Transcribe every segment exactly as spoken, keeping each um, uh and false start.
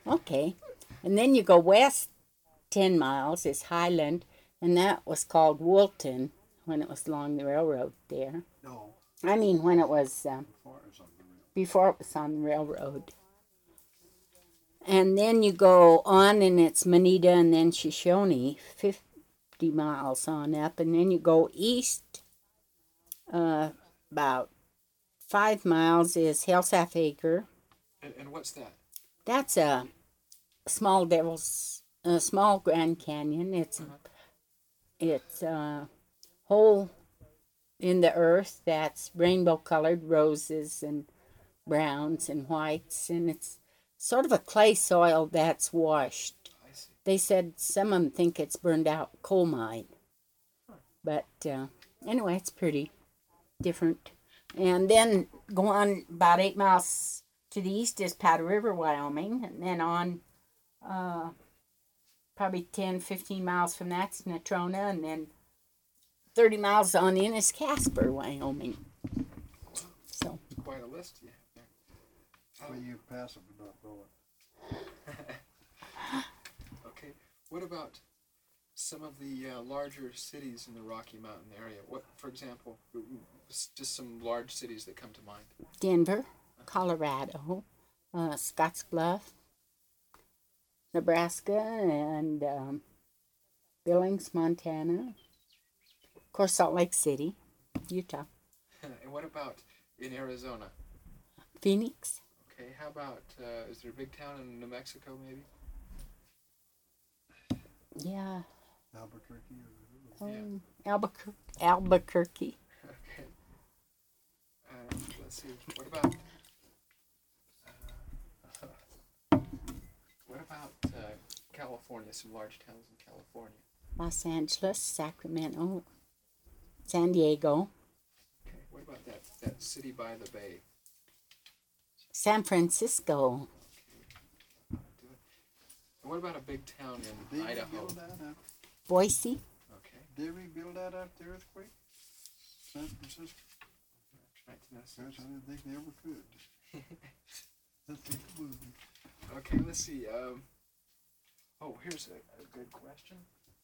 Okay. And then you go west ten miles is Highland, and that was called Woolton when it was along the railroad there. No, I mean, when it was um, before it was on the rail. before it was on the railroad. And then you go on, and it's Manita and then Shoshone, fifty miles on up. And then you go east uh, about five miles is Hellsaf Acre. And, and what's that? That's a small devil's, a small Grand Canyon. It's Uh-huh. it's a hole in the earth that's rainbow colored roses and browns and whites, and it's sort of a clay soil that's washed. I see. They said some of them think it's burned out coal mine, but uh, anyway, it's pretty different. And then go on about eight miles to the east is Powder River, Wyoming, and then on uh, probably ten, fifteen miles from that's Natrona, and then thirty miles on in is Casper, Wyoming. So, Quite a list you have there. Well, you pass it but not know it. Okay. What about some of the uh, larger cities in the Rocky Mountain area? What, for example, just some large cities that come to mind? Denver, Colorado, uh, Scottsbluff, Nebraska, and um, Billings, Montana. Of course, Salt Lake City, Utah. And what about in Arizona? Phoenix. Okay. How about, uh, is there a big town in New Mexico maybe? Yeah. Albuquerque or Um, Albuquerque. Albuquerque. Okay. Uh, let's see. What about, uh, what about uh, California? Some large towns in California. Los Angeles, Sacramento, San Diego, Okay. What about that that city by the bay? San Francisco. And what about a big town in Did they Idaho? rebuild that after, Boise. Okay. did they rebuild that after the earthquake? San Francisco? Trying to know Gosh, some- I didn't think they ever could. Let's take a movie. Okay, let's see. Um, oh, here's a, a good question.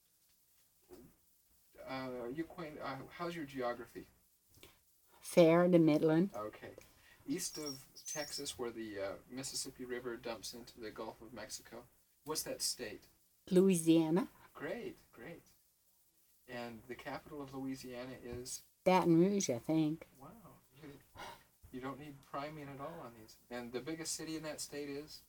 Uh, are you acquainted? Uh, how's your geography? Fair to Midland. Okay, east of Texas, where the uh, Mississippi River dumps into the Gulf of Mexico. What's that state? Louisiana. Great, great. And the capital of Louisiana is, Baton Rouge, I think. wow. You, you don't need priming at all on these. And the biggest city in that state is?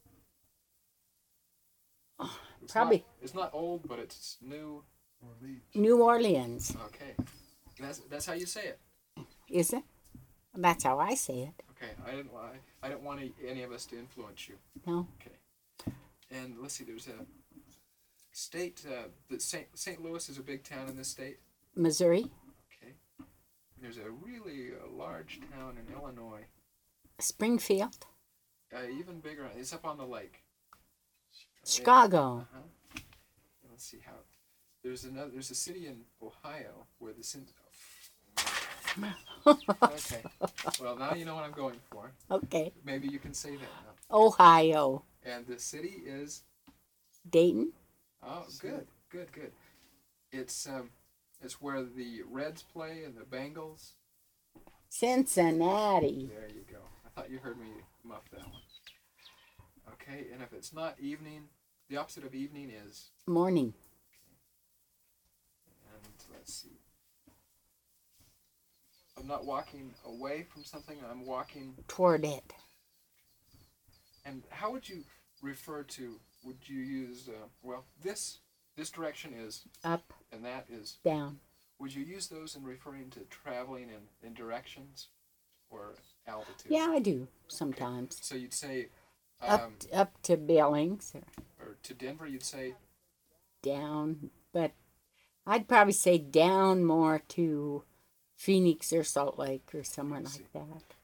It's Probably Not, it's not old, but it's new. Or Leeds. New Orleans. Okay. That's that's how you say it. Is it? That's how I say it. Okay. I didn't wa- I, I didn't want any of us to influence you. No. Okay. And let's see. There's a state. Uh, that Saint Saint Louis is a big town in this state. Missouri. Okay. There's a really uh, large town in Illinois. Springfield. Uh, even bigger. It's up on the lake. Chicago. Uh-huh. Let's see how. There's another. There's a city in Ohio where the sin. Okay. Well, now you know what I'm going for. Okay. Maybe you can say that now. Ohio. And the city is. Dayton. Oh, good, good, good. It's um, it's where the Reds play and the Bengals. Cincinnati. There you go. I thought you heard me muff that one. Okay, and if it's not evening, the opposite of evening is. Morning. And let's see. I'm not walking away from something. I'm walking. Toward it. And how would you refer to? Would you use? Uh, well, this this direction is, Up. and that is. Down. Would you use those in referring to traveling in, in directions or altitude? Yeah, I do sometimes. So you'd say, Up um, up to Billings or or to Denver, you'd say, down, but I'd probably say down more to Phoenix or Salt Lake or somewhere I see. like that.